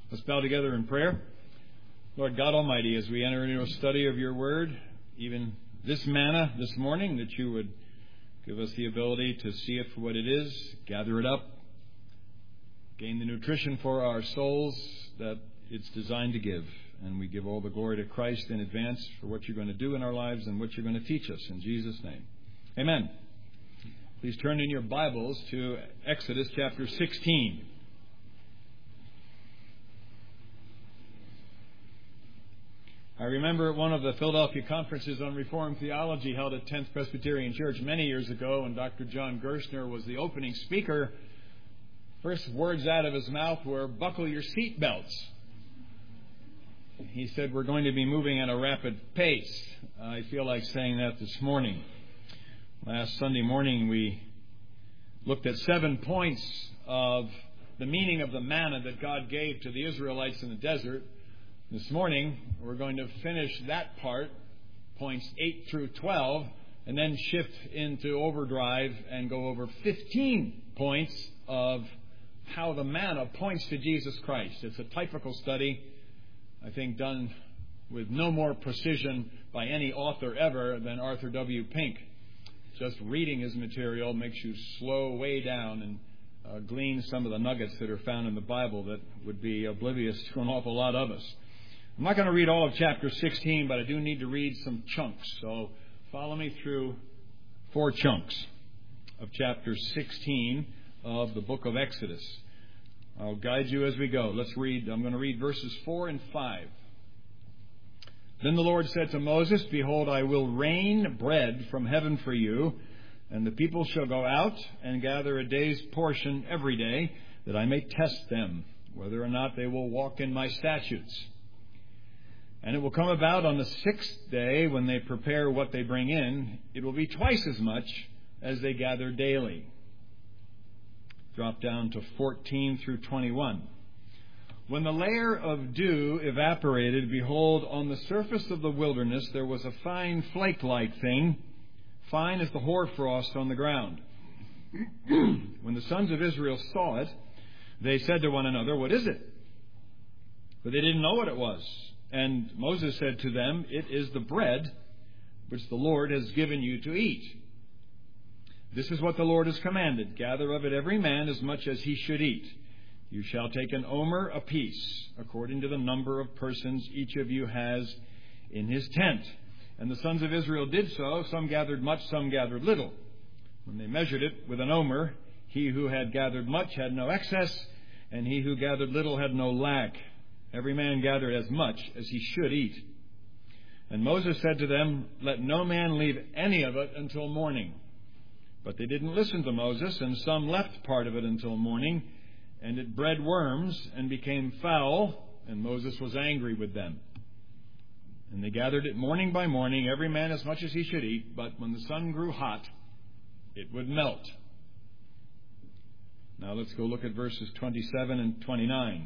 Let's bow together in prayer. Lord God Almighty, as we enter into a study of your word, even this manna this morning, that you would give us the ability to see it for what it is, gather it up, gain the nutrition for our souls that it's designed to give. And we give all the glory to Christ in advance for what you're going to do in our lives and what you're going to teach us. In Jesus' name. Amen. Please turn in your Bibles to Exodus chapter 16. I remember at one of the Philadelphia conferences on Reformed theology held at 10th Presbyterian Church many years ago, and Dr. John Gerstner was the opening speaker. First words out of his mouth were, "Buckle your seat belts." He said, we're going to be moving at a rapid pace. I feel like saying that this morning. Last Sunday morning we looked at 7 points of the meaning of the manna that God gave to the Israelites in the desert. This morning, we're going to finish that part, points 8 through 12, and then shift into overdrive and go over 15 points of how the manna points to Jesus Christ. It's a typical study, I think, done with no more precision by any author ever than Arthur W. Pink. Just reading his material makes you slow way down and glean some of the nuggets that are found in the Bible that would be oblivious to an awful lot of us. I'm not going to read all of chapter 16, but I do need to read some chunks. So follow me through 4 chunks of chapter 16 of the book of Exodus. I'll guide you as we go. Let's read. I'm going to read verses 4 and 5. Then the Lord said to Moses, "Behold, I will rain bread from heaven for you, and the people shall go out and gather a day's portion every day, that I may test them, whether or not they will walk in my statutes. And it will come about on the 6th day, when they prepare what they bring in, it will be twice as much as they gather daily." Drop down to 14 through 21. When the layer of dew evaporated, behold, on the surface of the wilderness there was a fine flake-like thing, fine as the hoarfrost on the ground. When the sons of Israel saw it, they said to one another, "What is it?" But they didn't know what it was. And Moses said to them, "It is the bread which the Lord has given you to eat. This is what the Lord has commanded. Gather of it every man as much as he should eat. You shall take an omer apiece, according to the number of persons each of you has in his tent." And the sons of Israel did so. Some gathered much, some gathered little. When they measured it with an omer, he who had gathered much had no excess, and he who gathered little had no lack. Every man gathered as much as he should eat. And Moses said to them, "Let no man leave any of it until morning." But they didn't listen to Moses, and some left part of it until morning, and it bred worms and became foul, and Moses was angry with them. And they gathered it morning by morning, every man as much as he should eat, but when the sun grew hot, it would melt. Now let's go look at verses 27 and 29.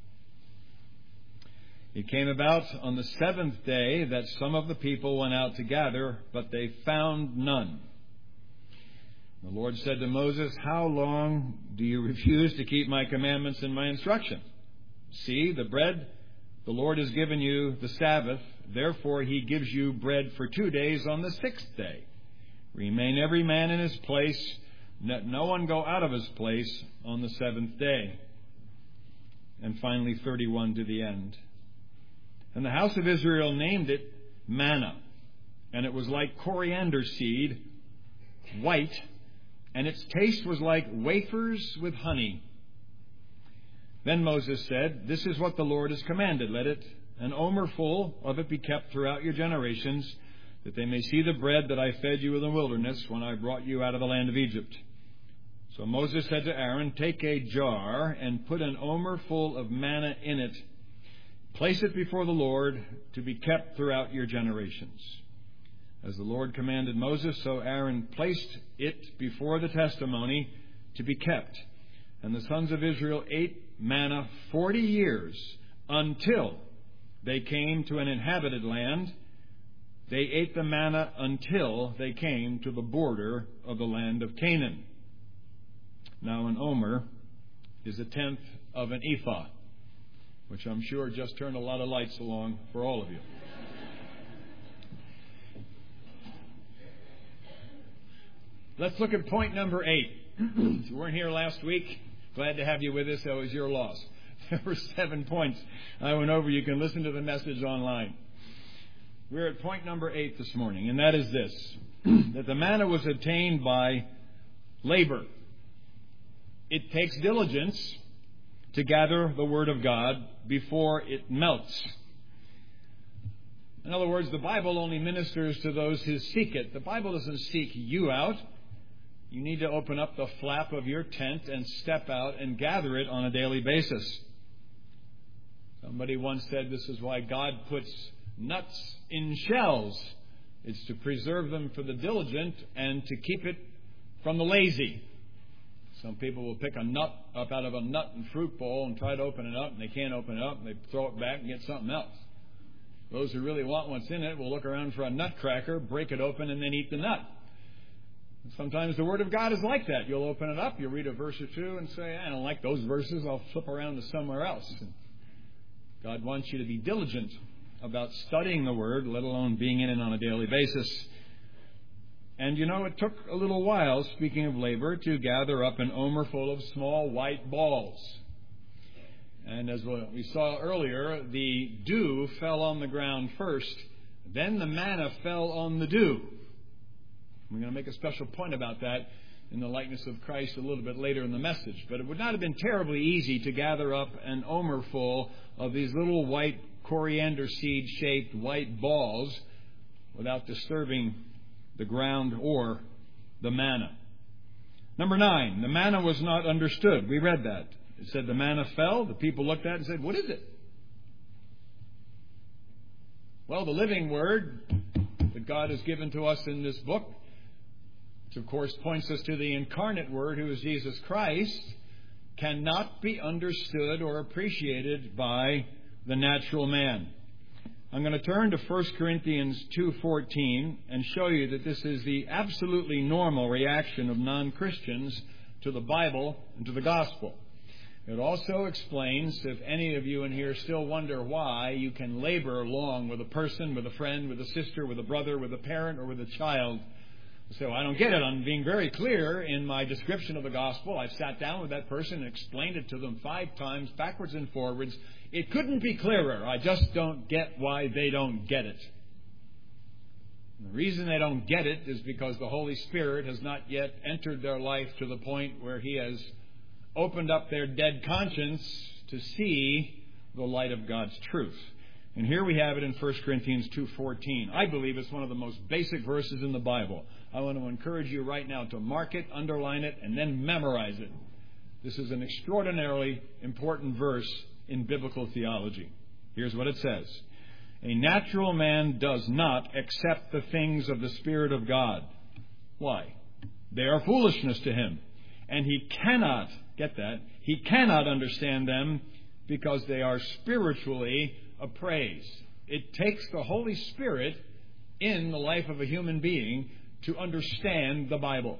It came about on the 7th day that some of the people went out to gather, but they found none. The Lord said to Moses, "How long do you refuse to keep my commandments and my instructions? See, the bread the Lord has given you the Sabbath, therefore he gives you bread for 2 days on the 6th day. Remain every man in his place, let no one go out of his place on the 7th day." And finally, 31 to the end. And the house of Israel named it manna, and it was like coriander seed, white, and its taste was like wafers with honey. Then Moses said, "This is what the Lord has commanded. Let it, an omer full of it, be kept throughout your generations, that they may see the bread that I fed you in the wilderness when I brought you out of the land of Egypt." So Moses said to Aaron, "Take a jar and put an omer full of manna in it. Place it before the Lord to be kept throughout your generations." As the Lord commanded Moses, so Aaron placed it before the testimony to be kept. And the sons of Israel ate manna 40 years until they came to an inhabited land. They ate the manna until they came to the border of the land of Canaan. Now an omer is 1/10 of an ephah. which I'm sure just turned a lot of lights along for all of you. Let's look at point number 8. If you weren't here last week, glad to have you with us. That was your loss. There were 7 points I went over. You can listen to the message online. We're at point number 8 this morning, and that is this, that the manna was obtained by labor. It takes diligence to gather the Word of God before it melts. In other words, the Bible only ministers to those who seek it. The Bible doesn't seek you out. You need to open up the flap of your tent and step out and gather it on a daily basis. Somebody once said this is why God puts nuts in shells. It's to preserve them for the diligent and to keep it from the lazy. Some people will pick a nut up out of a nut and fruit bowl and try to open it up, and they can't open it up, and they throw it back and get something else. Those who really want what's in it will look around for a nutcracker, break it open, and then eat the nut. Sometimes the Word of God is like that. You'll open it up, you'll read a verse or two and say, I don't like those verses, I'll flip around to somewhere else. And God wants you to be diligent about studying the Word, let alone being in it on a daily basis. And you know, it took a little while, speaking of labor, to gather up an omer full of small white balls. And as we saw earlier, the dew fell on the ground first, then the manna fell on the dew. We're going to make a special point about that in the likeness of Christ a little bit later in the message. But it would not have been terribly easy to gather up an omer full of these little white coriander seed-shaped white balls without disturbing the ground or the manna. Number 9, the manna was not understood. We read that. It said the manna fell. The people looked at it and said, what is it? Well, the living Word that God has given to us in this book, which of course points us to the incarnate Word, who is Jesus Christ, cannot be understood or appreciated by the natural man. I'm going to turn to 1 Corinthians 2:14 and show you that this is the absolutely normal reaction of non-Christians to the Bible and to the gospel. It also explains, if any of you in here still wonder why you can labor along with a person, with a friend, with a sister, with a brother, with a parent, or with a child. So I don't get it. I'm being very clear in my description of the gospel. I've sat down with that person and explained it to them 5 times, backwards and forwards. It couldn't be clearer. I just don't get why they don't get it. And the reason they don't get it is because the Holy Spirit has not yet entered their life to the point where He has opened up their dead conscience to see the light of God's truth. And here we have it in 1 Corinthians 2:14. I believe it's one of the most basic verses in the Bible. I want to encourage you right now to mark it, underline it, and then memorize it. This is an extraordinarily important verse in biblical theology. Here's what it says. A natural man does not accept the things of the Spirit of God. Why? They are foolishness to him. And he cannot, get that, he cannot understand them because they are spiritually appraised. It takes the Holy Spirit in the life of a human being to understand the Bible.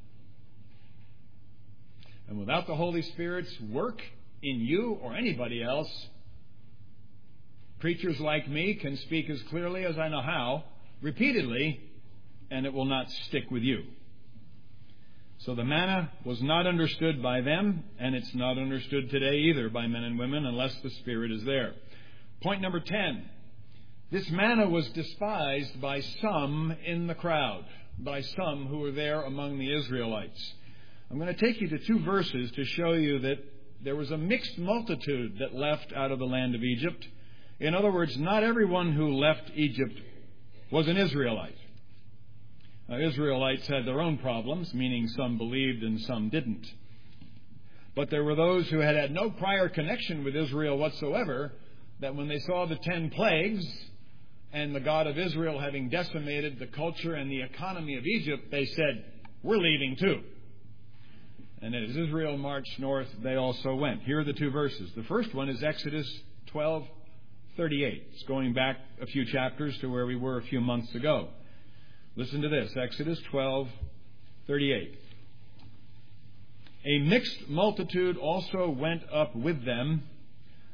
And without the Holy Spirit's work in you or anybody else, preachers like me can speak as clearly as I know how, repeatedly, and it will not stick with you. So the manna was not understood by them, and it's not understood today either by men and women unless the Spirit is there. Point number 10. This manna was despised by some in the crowd, by some who were there among the Israelites. I'm going to take you to 2 verses to show you that there was a mixed multitude that left out of the land of Egypt. In other words, not everyone who left Egypt was an Israelite. Now, Israelites had their own problems, meaning some believed and some didn't. But there were those who had no prior connection with Israel whatsoever, that when they saw the 10 plagues and the God of Israel having decimated the culture and the economy of Egypt, they said, we're leaving too. And as Israel marched north, they also went. Here are the 2 verses. The first one is Exodus 12:38. It's going back a few chapters to where we were a few months ago. Listen to this, Exodus 12:38. A mixed multitude also went up with them,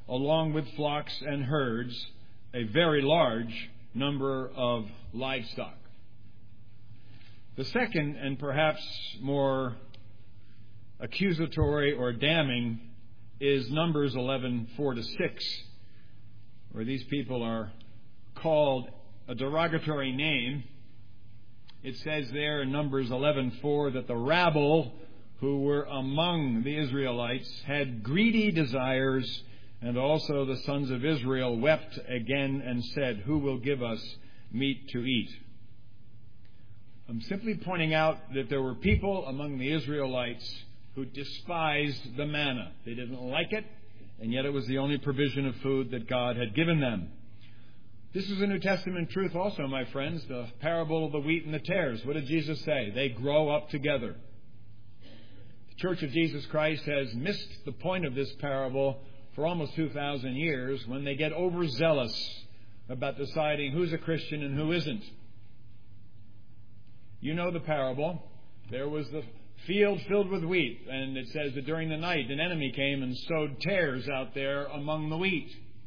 along with flocks and herds, a very large number of livestock. The second, and perhaps more accusatory or damning, is Numbers 11:4-6, where these people are called a derogatory name. It says there in Numbers 11:4 that the rabble who were among the Israelites had greedy desires, and also the sons of Israel wept again and said, "Who will give us meat to eat?" I'm simply pointing out that there were people among the Israelites who despised the manna. They didn't like it, and yet it was the only provision of food that God had given them. This is a New Testament truth also, my friends, the parable of the wheat and the tares. What did Jesus say? They grow up together. The Church of Jesus Christ has missed the point of this parable for almost 2,000 years when they get overzealous about deciding who's a Christian and who isn't. You know the parable. There was the field filled with wheat, and it says that during the night an enemy came and sowed tares out there among the wheat.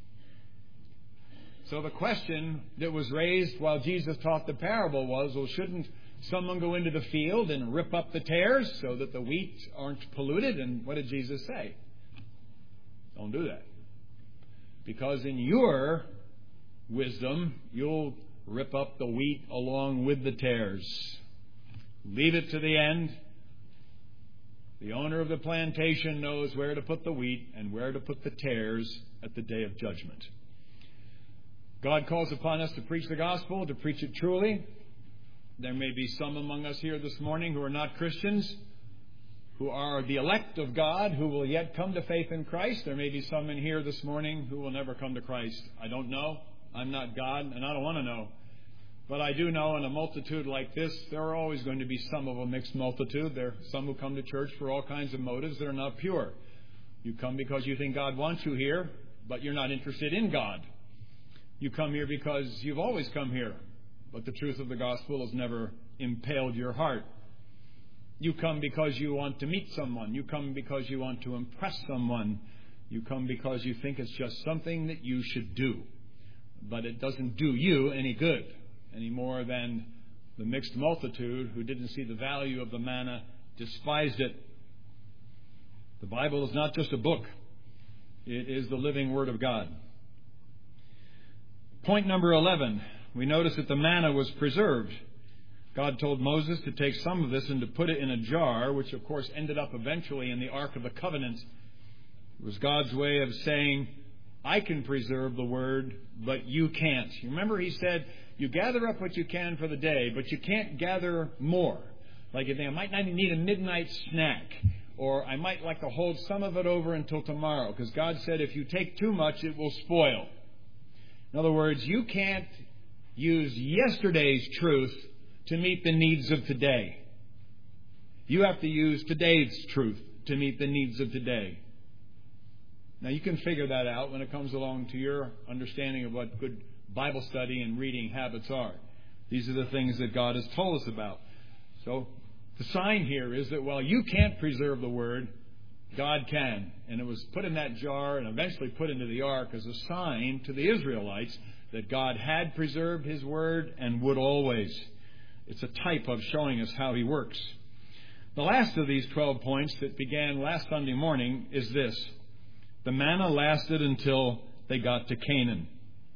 So the question that was raised while Jesus taught the parable was, well, shouldn't someone go into the field and rip up the tares so that the wheat aren't polluted? And what did Jesus say? Don't do that. Because in your wisdom, you'll rip up the wheat along with the tares. Leave it to the end. The owner of the plantation knows where to put the wheat and where to put the tares at the day of judgment. God calls upon us to preach the gospel, to preach it truly. There may be some among us here this morning who are not Christians, who are the elect of God, who will yet come to faith in Christ. There may be some in here this morning who will never come to Christ. I don't know. I'm not God, and I don't want to know. But I do know in a multitude like this, there are always going to be some of a mixed multitude. There are some who come to church for all kinds of motives that are not pure. You come because you think God wants you here, but you're not interested in God. You come here because you've always come here, but the truth of the gospel has never impaled your heart. You come because you want to meet someone. You come because you want to impress someone. You come because you think it's just something that you should do. But it doesn't do you any good, any more than the mixed multitude who didn't see the value of the manna despised it. The Bible is not just a book. It is the living Word of God. Point number 11. We notice that the manna was preserved. God told Moses to take some of this and to put it in a jar, which of course ended up eventually in the Ark of the Covenant. It was God's way of saying, I can preserve the Word, but you can't. You remember he said, you gather up what you can for the day, but you can't gather more. Like I might not need a midnight snack, or I might like to hold some of it over until tomorrow, because God said if you take too much, it will spoil. In other words, you can't use yesterday's truth to meet the needs of today. You have to use today's truth to meet the needs of today. Now, you can figure that out when it comes along to your understanding of what good Bible study and reading habits are. These are the things that God has told us about. So, the sign here is that while you can't preserve the Word, God can. And it was put in that jar and eventually put into the ark as a sign to the Israelites that God had preserved His Word and would always. It's a type of showing us how He works. The last of these 12 points that began last Sunday morning is this. The manna lasted until they got to Canaan.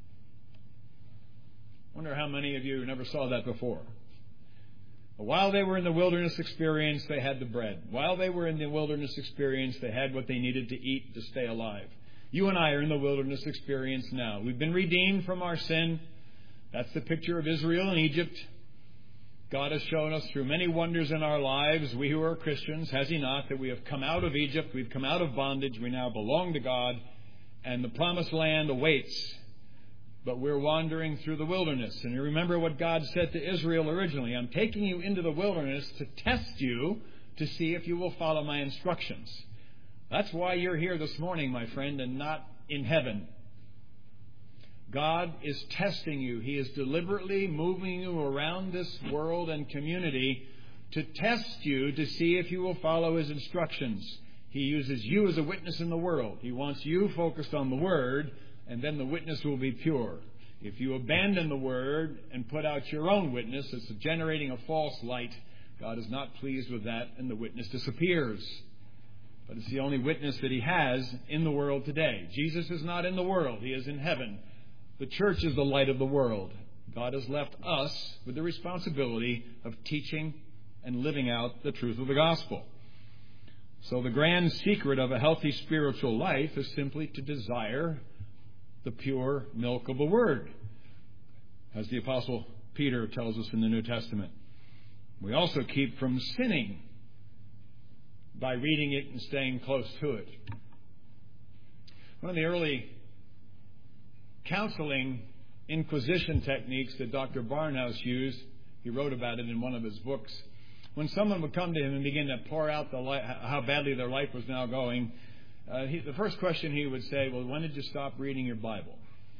I wonder how many of you never saw that before. While they were in the wilderness experience, they had the bread. While they were in the wilderness experience, they had what they needed to eat to stay alive. You and I are in the wilderness experience now. We've been redeemed from our sin. That's the picture of Israel and Egypt. God has shown us through many wonders in our lives, we who are Christians, has He not, that we have come out of Egypt, we've come out of bondage, we now belong to God, and the promised land awaits. But we're wandering through the wilderness. And you remember what God said to Israel originally. I'm taking you into the wilderness to test you to see if you will follow my instructions. That's why you're here this morning, my friend, and not in heaven. God is testing you. He is deliberately moving you around this world and community to test you to see if you will follow His instructions. He uses you as a witness in the world. He wants you focused on the Word, and then the witness will be pure. If you abandon the Word and put out your own witness, it's generating a false light. God is not pleased with that, and the witness disappears. But it's the only witness that He has in the world today. Jesus is not in the world. He is in heaven. The church is the light of the world. God has left us with the responsibility of teaching and living out the truth of the gospel. So the grand secret of a healthy spiritual life is simply to desire the pure milk of the Word, as the Apostle Peter tells us in the New Testament. We also keep from sinning by reading it and staying close to it. One of the early counseling inquisition techniques that Dr. Barnhouse used, he wrote about it in one of his books. When someone would come to him and begin to pour out how badly their life was now going, the first question he would say, well, when did you stop reading your Bible?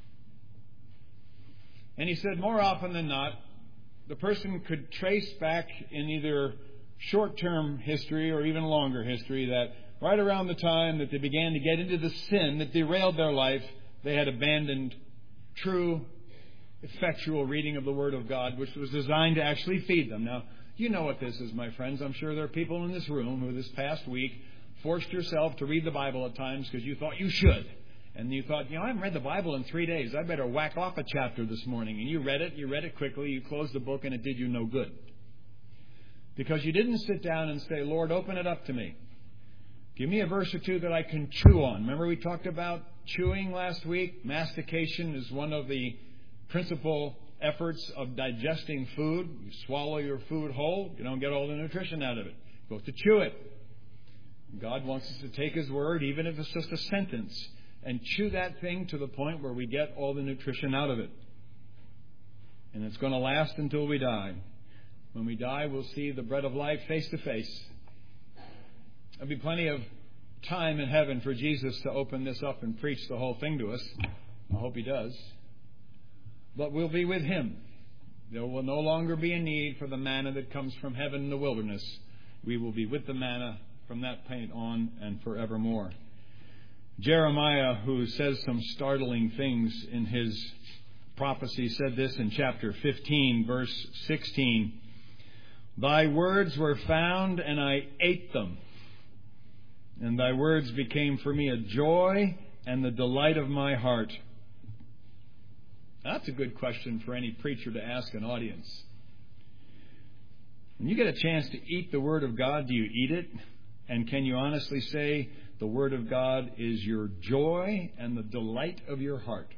And he said more often than not, the person could trace back in either short-term history or even longer history that right around the time that they began to get into the sin that derailed their life, they had abandoned true, effectual reading of the Word of God, which was designed to actually feed them. Now, you know what this is, my friends. I'm sure there are people in this room who this past week forced yourself to read the Bible at times because you thought you should. And you thought, I haven't read the Bible in 3 days. I better whack off a chapter this morning. And you read it quickly, you closed the book, and it did you no good. Because you didn't sit down and say, Lord, open it up to me. Give me a verse or two that I can chew on. Remember we talked about chewing last week? Mastication is one of the principal efforts of digesting food. You swallow your food whole, you don't get all the nutrition out of it. You have to chew it. God wants us to take His Word, even if it's just a sentence, and chew that thing to the point where we get all the nutrition out of it. And it's going to last until we die. When we die, we'll see the bread of life face to face. There'll be plenty of time in heaven for Jesus to open this up and preach the whole thing to us. I hope He does. But we'll be with Him. There will no longer be a need for the manna that comes from heaven in the wilderness. We will be with the manna from that point on and forevermore. Jeremiah, who says some startling things in his prophecy, said this in chapter 15, verse 16. Thy words were found, and I ate them. And thy words became for me a joy and the delight of my heart. That's a good question for any preacher to ask an audience. When you get a chance to eat the Word of God, do you eat it? And can you honestly say the Word of God is your joy and the delight of your heart?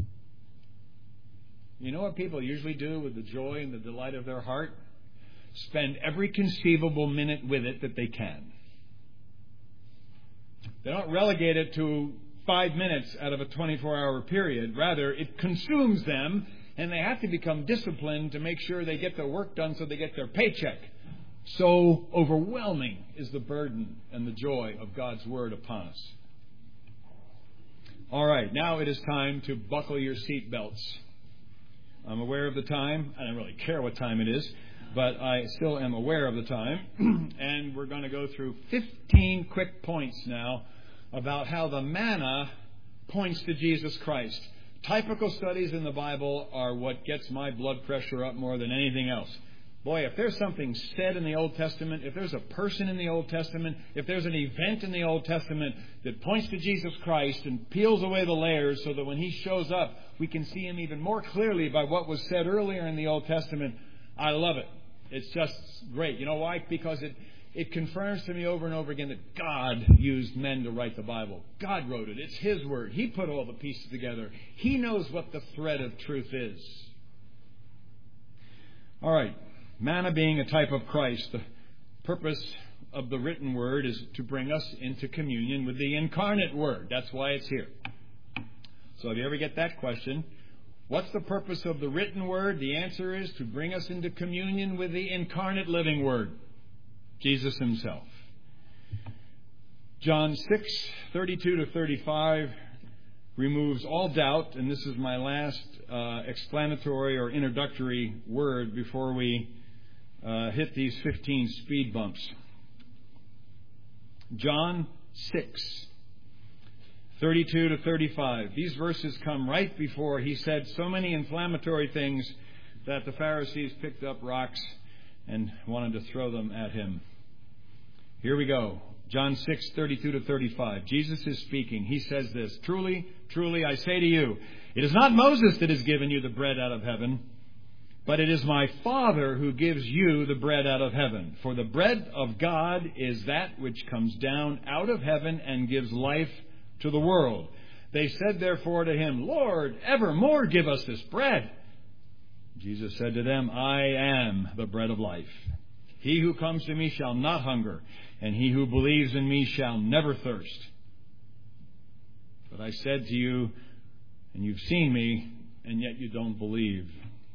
You know what people usually do with the joy and the delight of their heart? Spend every conceivable minute with it that they can. They don't relegate it to 5 minutes out of a 24-hour period. Rather, it consumes them, and they have to become disciplined to make sure they get their work done so they get their paycheck. So overwhelming is the burden and the joy of God's Word upon us. All right, now it is time to buckle your seat belts. I'm aware of the time. I don't really care what time it is, but I still am aware of the time. And we're going to go through 15 quick points now about how the manna points to Jesus Christ. Typical studies in the Bible are what gets my blood pressure up more than anything else. Boy, if there's something said in the Old Testament, if there's a person in the Old Testament, if there's an event in the Old Testament that points to Jesus Christ and peels away the layers so that when He shows up, we can see Him even more clearly by what was said earlier in the Old Testament, I love it. It's just great. You know why? Because it confirms to me over and over again that God used men to write the Bible. God wrote it. It's His Word. He put all the pieces together. He knows what the thread of truth is. All right. Manna being a type of Christ, the purpose of the written Word is to bring us into communion with the incarnate Word. That's why it's here. So if you ever get that question, what's the purpose of the written Word? The answer is to bring us into communion with the incarnate living Word, Jesus Himself. John 6:32-35 removes all doubt, and this is my last explanatory or introductory word before we hit these 15 speed bumps. John 6, 32 to 35. These verses come right before he said so many inflammatory things that the Pharisees picked up rocks and wanted to throw them at him. Here we go. John 6, 32 to 35. Jesus is speaking. He says this, "Truly, truly, I say to you, it is not Moses that has given you the bread out of heaven, but it is my Father who gives you the bread out of heaven. For the bread of God is that which comes down out of heaven and gives life to the world." They said therefore to him, "Lord, evermore give us this bread." Jesus said to them, "I am the bread of life. He who comes to me shall not hunger, and he who believes in me shall never thirst. But I said to you, and you've seen me, and yet you don't believe."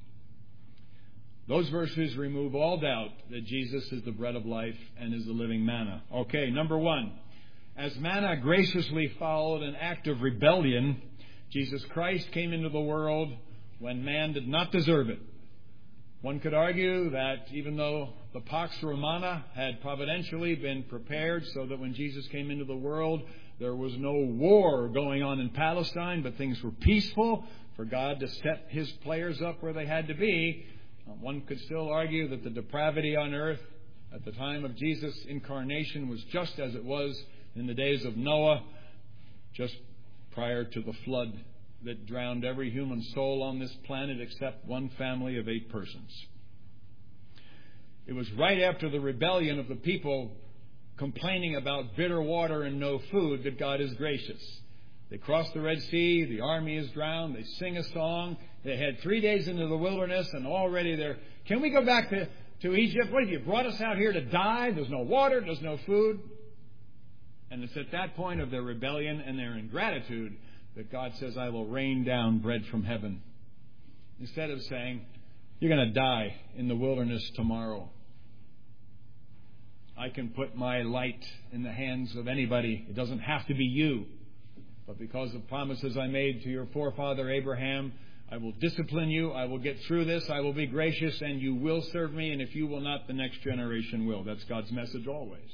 Those verses remove all doubt that Jesus is the bread of life and is the living manna. Okay, number one. As manna graciously followed an act of rebellion, Jesus Christ came into the world when man did not deserve it. One could argue that even though the Pax Romana had providentially been prepared so that when Jesus came into the world, there was no war going on in Palestine, but things were peaceful for God to set his players up where they had to be, one could still argue that the depravity on earth at the time of Jesus' incarnation was just as it was in the days of Noah, just prior to the flood that drowned every human soul on this planet except one family of 8 persons. It was right after the rebellion of the people complaining about bitter water and no food that God is gracious. They cross the Red Sea, the army is drowned, they sing a song, they had 3 days into the wilderness and already they're, "Can we go back to Egypt? What have you brought us out here to die? There's no water, there's no food." And it's at that point of their rebellion and their ingratitude that God says, "I will rain down bread from heaven." Instead of saying, "You're going to die in the wilderness tomorrow. I can put my light in the hands of anybody. It doesn't have to be you. But because of promises I made to your forefather Abraham, I will discipline you. I will get through this. I will be gracious, and you will serve me. And if you will not, the next generation will." That's God's message always.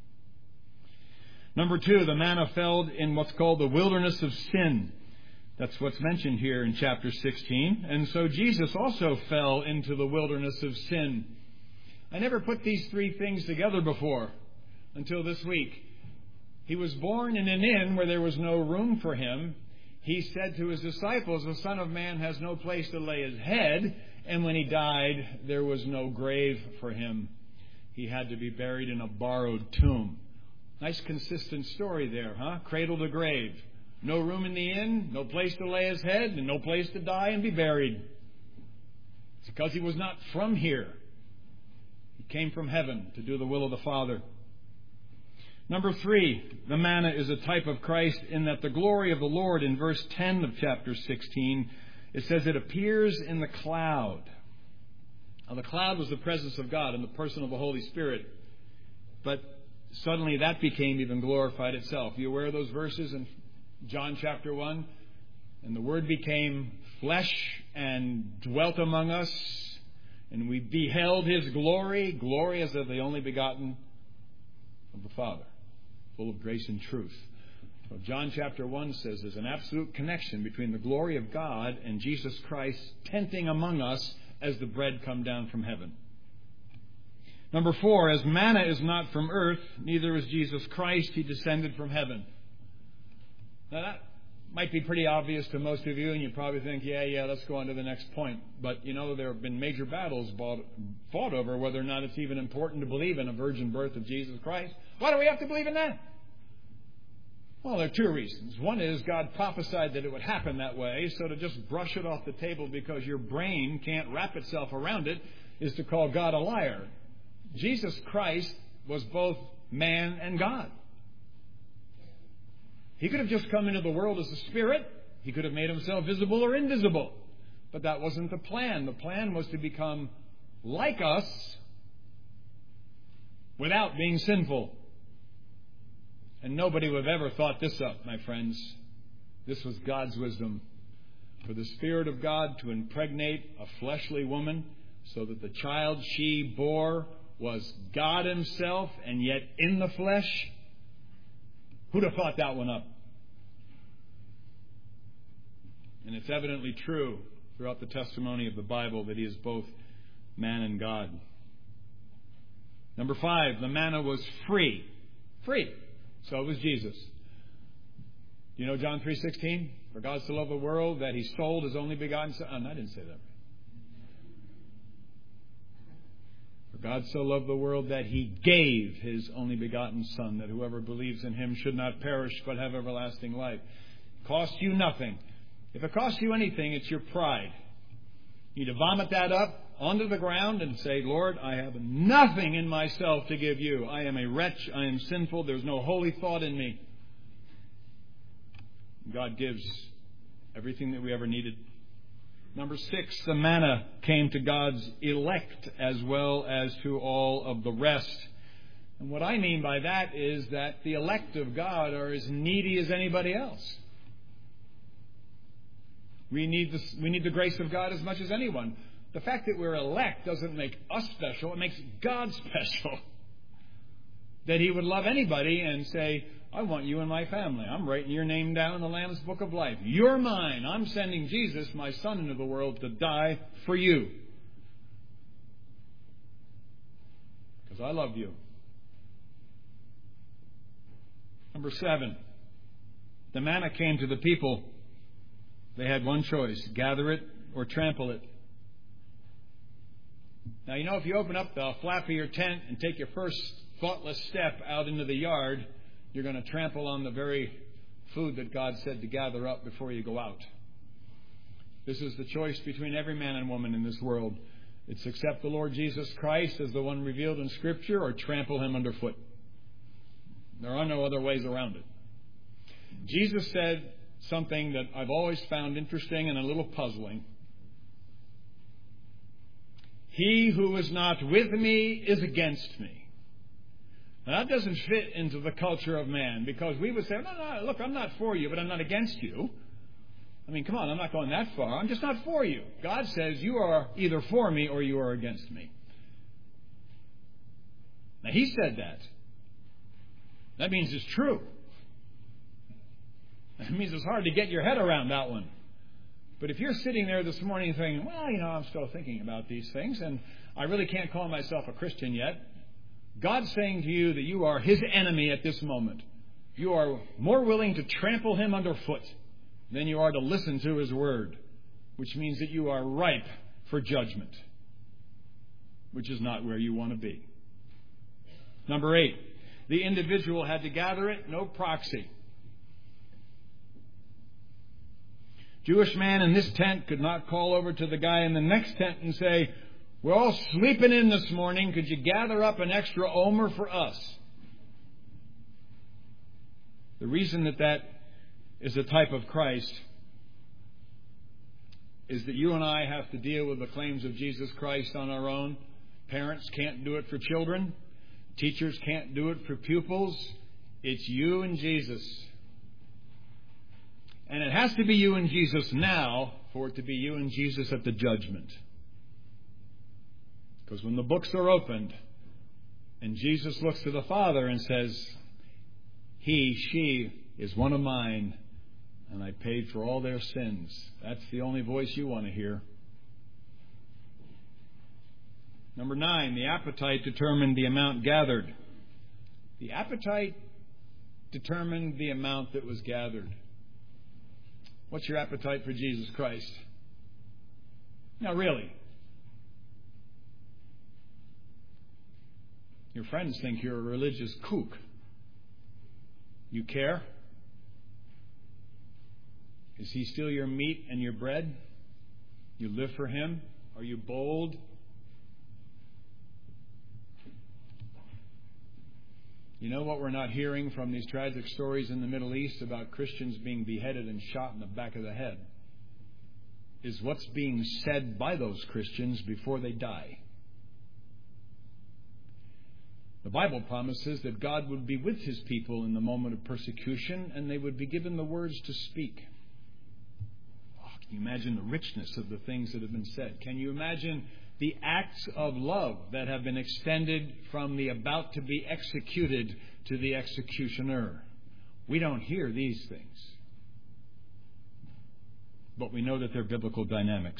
Number 2, the manna fell in what's called the wilderness of sin. That's what's mentioned here in chapter 16. And so Jesus also fell into the wilderness of sin. I never put these 3 things together before until this week. He was born in an inn where there was no room for him. He said to his disciples, "The Son of Man has no place to lay his head." And when he died, there was no grave for him. He had to be buried in a borrowed tomb. Nice consistent story there, huh? Cradle to grave. No room in the inn, no place to lay his head, and no place to die and be buried. It's because he was not from here. He came from heaven to do the will of the Father. Number 3, the manna is a type of Christ in that the glory of the Lord, in verse 10 of chapter 16, it says it appears in the cloud. Now, the cloud was the presence of God in the person of the Holy Spirit. But suddenly that became even glorified itself. You aware of those verses in John chapter 1? "And the Word became flesh and dwelt among us, and we beheld His glory, glory as of the only begotten of the Father, full of grace and truth." So John chapter 1 says there's an absolute connection between the glory of God and Jesus Christ tenting among us as the bread come down from heaven. Number 4, as manna is not from earth, neither is Jesus Christ. He descended from heaven. Now that might be pretty obvious to most of you, and you probably think, yeah, let's go on to the next point. But, there have been major battles fought over whether or not it's even important to believe in a virgin birth of Jesus Christ. Why do we have to believe in that? Well, there are 2 reasons. One is God prophesied that it would happen that way, so to just brush it off the table because your brain can't wrap itself around it is to call God a liar. Jesus Christ was both man and God. He could have just come into the world as a spirit. He could have made himself visible or invisible. But that wasn't the plan. The plan was to become like us without being sinful. And nobody would have ever thought this up, my friends. This was God's wisdom. For the Spirit of God to impregnate a fleshly woman so that the child she bore was God Himself and yet in the flesh. Who'd have thought that one up? And it's evidently true throughout the testimony of the Bible that He is both man and God. Number 5, the manna was free. Free. So was Jesus. You know John 3:16? For God so loved the world that He sold His only begotten Son. Oh, no, I didn't say that. For God so loved the world that He gave His only begotten Son, that whoever believes in Him should not perish but have everlasting life. It costs you nothing. If it costs you anything, it's your pride. You need to vomit that up onto the ground and say, Lord, I have nothing in myself to give you. I am a wretch. I am sinful. There's no holy thought in me. God gives everything that we ever needed. Number 6, the manna came to God's elect as well as to all of the rest. And what I mean by that is that the elect of God are as needy as anybody else. We need the grace of God as much as anyone. The fact that we're elect doesn't make us special. It makes God special. That He would love anybody and say, I want you in my family. I'm writing your name down in the Lamb's Book of Life. You're mine. I'm sending Jesus, my Son, into the world to die for you. Because I love you. Number 7. The manna came to the people. They had one choice: gather it or trample it. Now, you know, if you open up the flap of your tent and take your first thoughtless step out into the yard, you're going to trample on the very food that God said to gather up before you go out. This is the choice between every man and woman in this world. It's accept the Lord Jesus Christ as the one revealed in Scripture or trample Him underfoot. There are no other ways around it. Jesus said something that I've always found interesting and a little puzzling. He who is not with me is against me. Now, that doesn't fit into the culture of man, because we would say, no, look, I'm not for you, but I'm not against you. I mean, come on, I'm not going that far. I'm just not for you. God says you are either for me or you are against me. Now, He said that. That means it's true. That means it's hard to get your head around that one. But if you're sitting there this morning thinking, well, you know, I'm still thinking about these things, and I really can't call myself a Christian yet, God's saying to you that you are His enemy at this moment. You are more willing to trample Him underfoot than you are to listen to His word, which means that you are ripe for judgment, which is not where you want to be. Number 8, the individual had to gather it, no proxy. Jewish man in this tent could not call over to the guy in the next tent and say, we're all sleeping in this morning. Could you gather up an extra omer for us? The reason that is a type of Christ is that you and I have to deal with the claims of Jesus Christ on our own. Parents can't do it for children. Teachers can't do it for pupils. It's you and Jesus. And it has to be you and Jesus now for it to be you and Jesus at the judgment. Because when the books are opened and Jesus looks to the Father and says, she is one of mine and I paid for all their sins, that's the only voice you want to hear. Number 9, the appetite determined the amount gathered. The appetite determined the amount that was gathered. What's your appetite for Jesus Christ? Now, really. Your friends think you're a religious kook. You care? Is He still your meat and your bread? You live for Him? Are you bold? You know what we're not hearing from these tragic stories in the Middle East about Christians being beheaded and shot in the back of the head is what's being said by those Christians before they die. The Bible promises that God would be with His people in the moment of persecution and they would be given the words to speak. Oh, can you imagine the richness of the things that have been said? Can you imagine the acts of love that have been extended from the about to be executed to the executioner? We don't hear these things, but we know that they're biblical dynamics.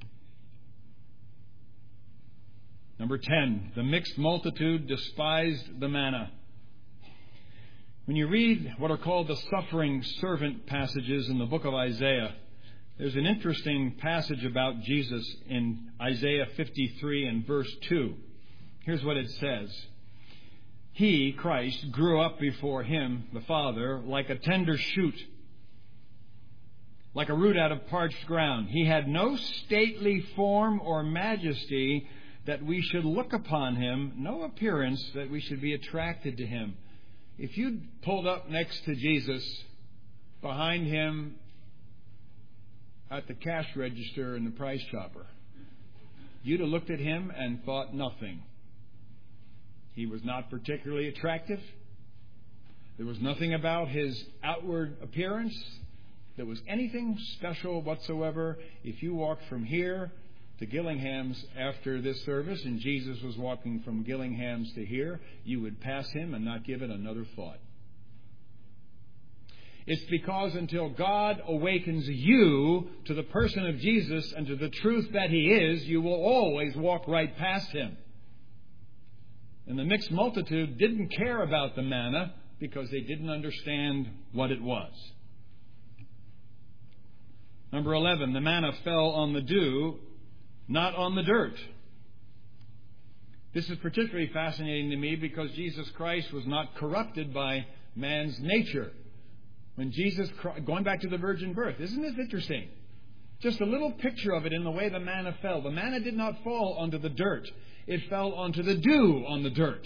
Number 10, the mixed multitude despised the manna. When you read what are called the suffering servant passages in the book of Isaiah, there's an interesting passage about Jesus in Isaiah 53 and verse 2. Here's what it says. He, Christ, grew up before him, the Father, like a tender shoot, like a root out of parched ground. He had no stately form or majesty that we should look upon him, no appearance that we should be attracted to him. If you pulled up next to Jesus, behind him at the cash register in the Price Chopper, you'd have looked at him and thought nothing. He was not particularly attractive. There was nothing about his outward appearance that was anything special whatsoever. If you walked from here to Gillingham's after this service, and Jesus was walking from Gillingham's to here, you would pass him and not give it another thought. It's because until God awakens you to the person of Jesus and to the truth that he is, you will always walk right past him. And the mixed multitude didn't care about the manna because they didn't understand what it was. Number 11, the manna fell on the dew, not on the dirt. This is particularly fascinating to me because Jesus Christ was not corrupted by man's nature. When Jesus, going back to the virgin birth, isn't this interesting? Just a little picture of it in the way the manna fell. The manna did not fall onto the dirt. It fell onto the dew on the dirt.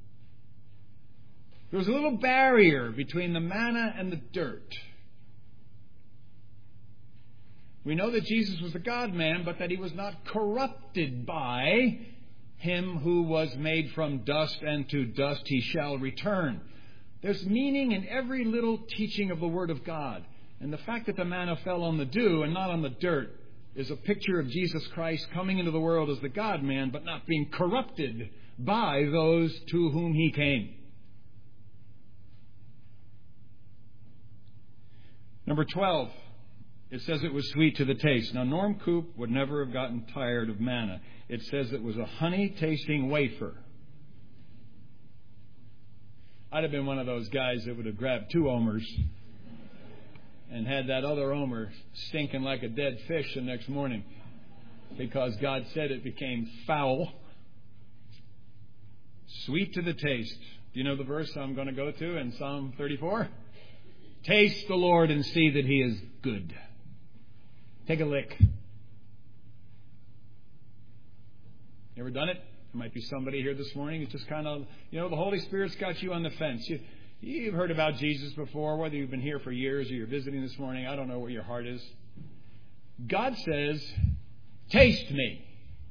There was a little barrier between the manna and the dirt. We know that Jesus was the God-man, but that he was not corrupted by him who was made from dust, and to dust he shall return. There's meaning in every little teaching of the Word of God. And the fact that the manna fell on the dew and not on the dirt is a picture of Jesus Christ coming into the world as the God-man, but not being corrupted by those to whom he came. Number 12. It says it was sweet to the taste. Now, Norm Coop would never have gotten tired of manna. It says it was a honey-tasting wafer. I'd have been one of those guys that would have grabbed 2 omers and had that other omer stinking like a dead fish the next morning because God said it became foul. Sweet to the taste. Do you know the verse I'm going to go to in Psalm 34? Taste the Lord and see that he is good. Take a lick. You ever done it? There might be somebody here this morning who's just kind of, the Holy Spirit's got you on the fence. You've heard about Jesus before, whether you've been here for years or you're visiting this morning. I don't know where your heart is. God says, taste me.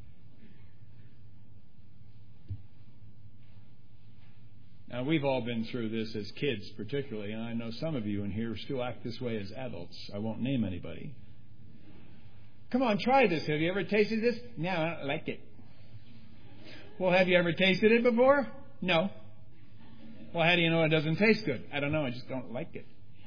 Now, we've all been through this as kids particularly, and I know some of you in here still act this way as adults. I won't name anybody. Come on, try this. Have you ever tasted this? No, I don't like it. Well, have you ever tasted it before? No. Well, how do you know it doesn't taste good? I don't know. I just don't like it.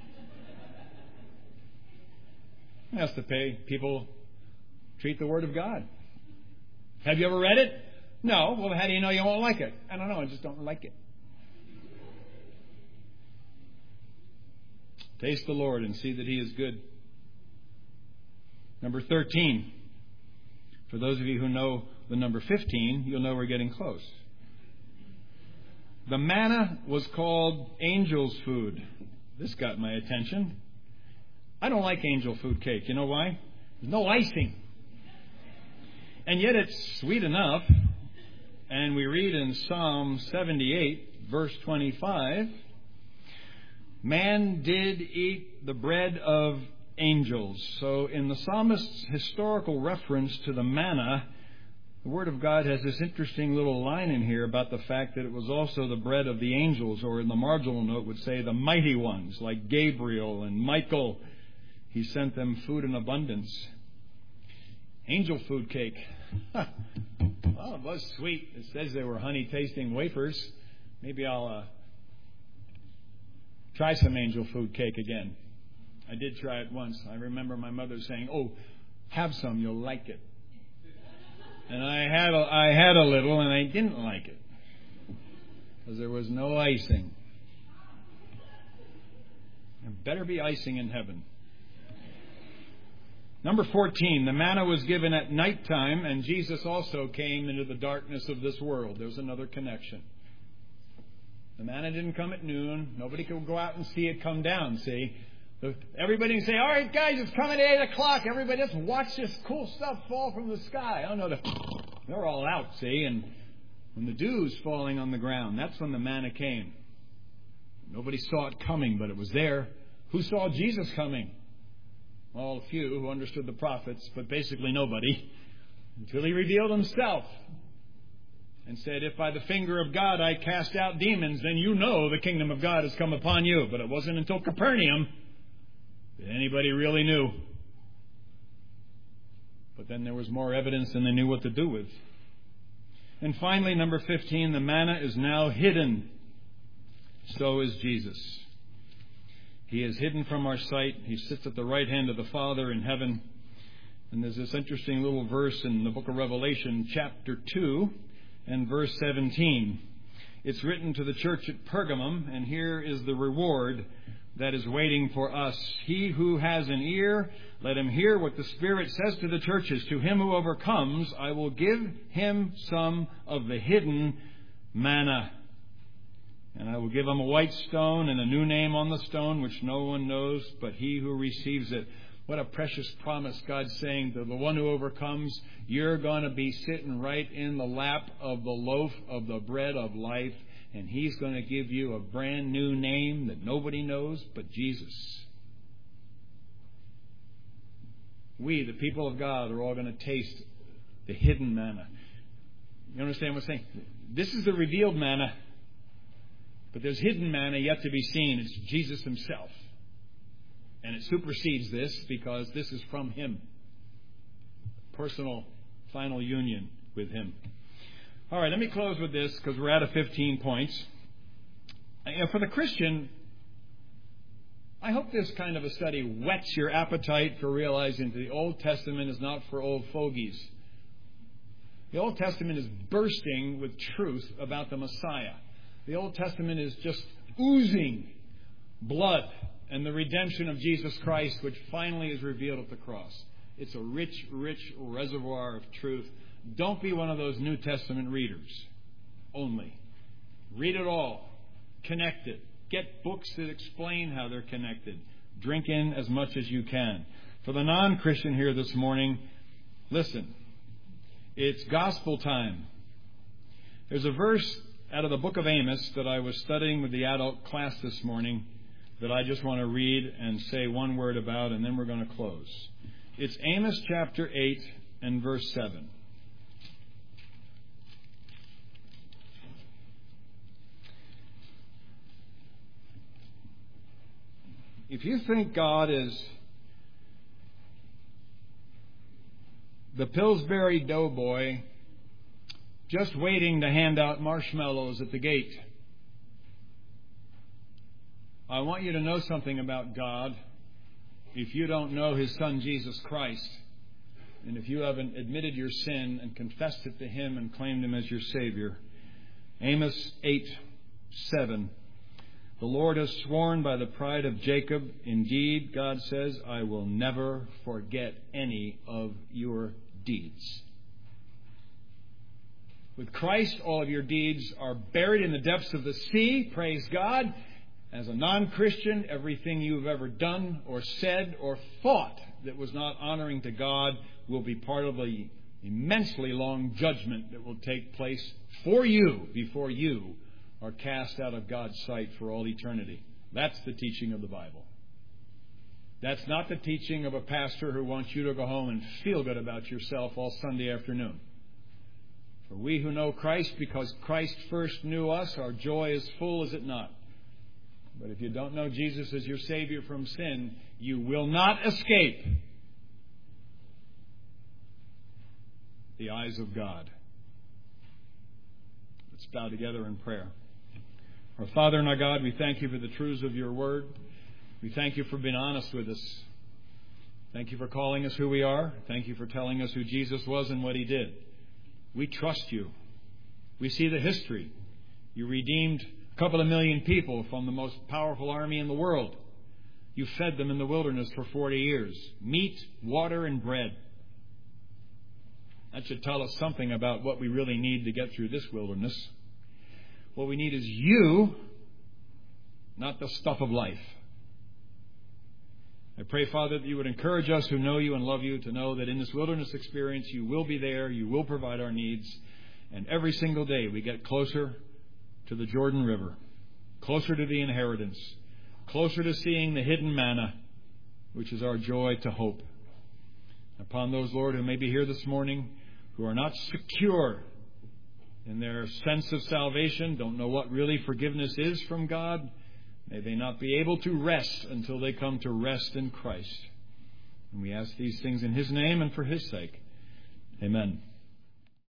That's the way people treat the Word of God. Have you ever read it? No. Well, how do you know you won't like it? I don't know. I just don't like it. Taste the Lord and see that he is good. Number 13. For those of you who know the number 15, you'll know we're getting close. The manna was called angel's food. This got my attention. I don't like angel food cake. You know why? There's no icing. And yet it's sweet enough. And we read in Psalm 78, verse 25, man did eat the bread of angels. So in the psalmist's historical reference to the manna, the Word of God has this interesting little line in here about the fact that it was also the bread of the angels, or in the marginal note would say the mighty ones, like Gabriel and Michael. He sent them food in abundance. Angel food cake. Well, it was sweet. It says they were honey-tasting wafers. Maybe I'll Try some angel food cake again. I did try it once. I remember my mother saying, "Oh, have some, you'll like it." And I had a little, and I didn't like it because there was no icing. There better be icing in heaven. Number 14, the manna was given at nighttime, and Jesus also came into the darkness of this world. There's another connection. The manna didn't come at noon. Nobody could go out and see it come down, see. Everybody can say, "All right, guys, it's coming at 8 o'clock. Everybody just watch this cool stuff fall from the sky." Oh, no, they're all out, see. And when the dew's falling on the ground, that's when the manna came. Nobody saw it coming, but it was there. Who saw Jesus coming? Well, a few who understood the prophets, but basically nobody, until he revealed himself and said, "If by the finger of God I cast out demons, then you know the kingdom of God has come upon you." But it wasn't until Capernaum that anybody really knew. But then there was more evidence than they knew what to do with. And finally, number 15, the manna is now hidden. So is Jesus. He is hidden from our sight. He sits at the right hand of the Father in heaven. And there's this interesting little verse in the book of Revelation, chapter 2 and verse 17. It's written to the church at Pergamum, and here is the reward that is waiting for us. "He who has an ear, let him hear what the Spirit says to the churches. To him who overcomes, I will give him some of the hidden manna. And I will give him a white stone and a new name on the stone, which no one knows but he who receives it." What a precious promise God's saying to the one who overcomes. You're going to be sitting right in the lap of the loaf of the bread of life, and he's going to give you a brand new name that nobody knows but Jesus. We, the people of God, are all going to taste the hidden manna. You understand what I'm saying? This is the revealed manna. But there's hidden manna yet to be seen. It's Jesus himself. And it supersedes this because this is from him. Personal, final union with him. All right, let me close with this because we're out of 15 points. For the Christian, I hope this kind of a study whets your appetite for realizing that the Old Testament is not for old fogies. The Old Testament is bursting with truth about the Messiah. The Old Testament is just oozing blood and the redemption of Jesus Christ, which finally is revealed at the cross. It's a rich, rich reservoir of truth. Don't be one of those New Testament readers only. Read it all. Connect it. Get books that explain how they're connected. Drink in as much as you can. For the non-Christian here this morning, listen. It's gospel time. There's a verse out of the book of Amos that I was studying with the adult class this morning that I just want to read and say one word about, and then we're going to close. It's Amos chapter 8 and verse 7. If you think God is the Pillsbury Doughboy just waiting to hand out marshmallows at the gate, I want you to know something about God. If you don't know his Son Jesus Christ, and if you haven't admitted your sin and confessed it to him and claimed him as your Savior, Amos 8:7. The Lord has sworn by the pride of Jacob. Indeed, God says, I will never forget any of your deeds. With Christ, all of your deeds are buried in the depths of the sea. Praise God. As a non-Christian, everything you've ever done or said or thought that was not honoring to God will be part of the immensely long judgment that will take place for you before you are cast out of God's sight for all eternity. That's the teaching of the Bible. That's not the teaching of a pastor who wants you to go home and feel good about yourself all Sunday afternoon. For we who know Christ, because Christ first knew us, our joy is full, is it not? But if you don't know Jesus as your Savior from sin, you will not escape the eyes of God. Let's bow together in prayer. Our Father and our God, we thank you for the truths of your word. We thank you for being honest with us. Thank you for calling us who we are. Thank you for telling us who Jesus was and what he did. We trust you. We see the history. You redeemed a couple of million people from the most powerful army in the world. You fed them in the wilderness for 40 years. Meat, water, and bread. That should tell us something about what we really need to get through this wilderness. What we need is you, not the stuff of life. I pray, Father, that you would encourage us who know you and love you to know that in this wilderness experience you will be there, you will provide our needs, and every single day we get closer to the Jordan River, closer to the inheritance, closer to seeing the hidden manna, which is our joy to hope. Upon those, Lord, who may be here this morning, who are not secure in their sense of salvation, don't know what really forgiveness is from God, may they not be able to rest until they come to rest in Christ. And we ask these things in his name and for his sake. Amen.